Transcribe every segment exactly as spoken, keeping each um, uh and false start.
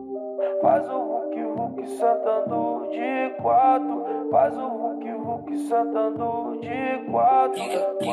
Faz o Vuk Vuk sentando de quatro. Faz o Vuk Vuk sentando de quatro.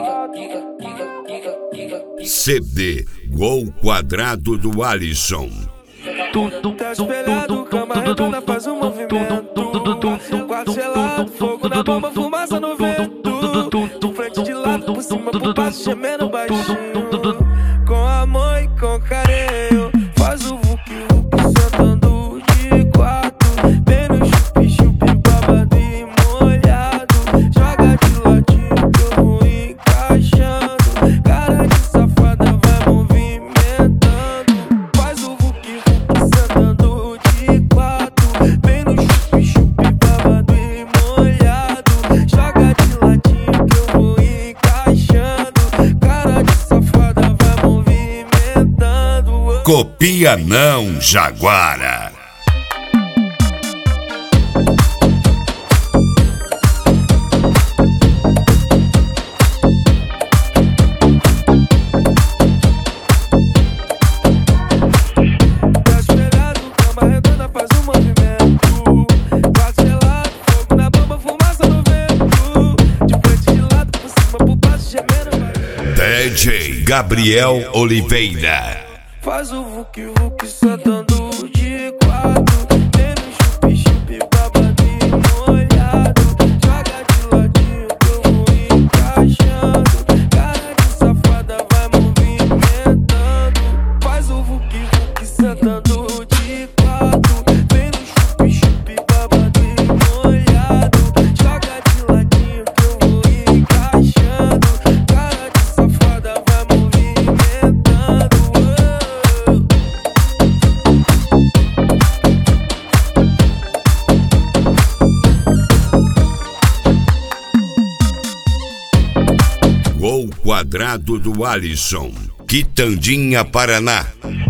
C D Gol Quadrado do Alisson. Tá espelhado, cama redonda, faz um movimento. Quarto gelado, fogo na bomba, fumaça no vento. Frente de lado, por cima, por baixo, gemendo baixinho. Com amor e com carinho. Faz o Vuk Vuk sentando de quatro. Bem no chupi-chupi, babado e molhado. Joga de ladinho que eu vou encaixando. Cara de safada vai movimentando. Faz o Vuk Vuk sentando de quatro. Bem no chupi-chupi, babado e molhado. Joga de ladinho que eu vou encaixando. Cara de safada vai movimentando. Copia não, Jaguara. Tá espelhado, cama redonda, faz um movimento. Quarto gelado, fogo na bomba, fumaça no vento. De frente de lado, por cima, por baixo, gemendo baixinho. D J Gabriel Oliveira. Faz o Vuk Vuk sentando de quatro. Bem no chupi-chupi, babado e molhado. Joga de ladinho que eu vou encaixando. Cara de safada vai movimentando. Faz o Vuk Vuk sentando de quatro. Bem no chupi-chupi, babado e molhado. Joga de ladinho que eu vou encaixando. Cara de safada vai movimentando. Gol Quadrado do Alisson. Quitandinha, Paraná.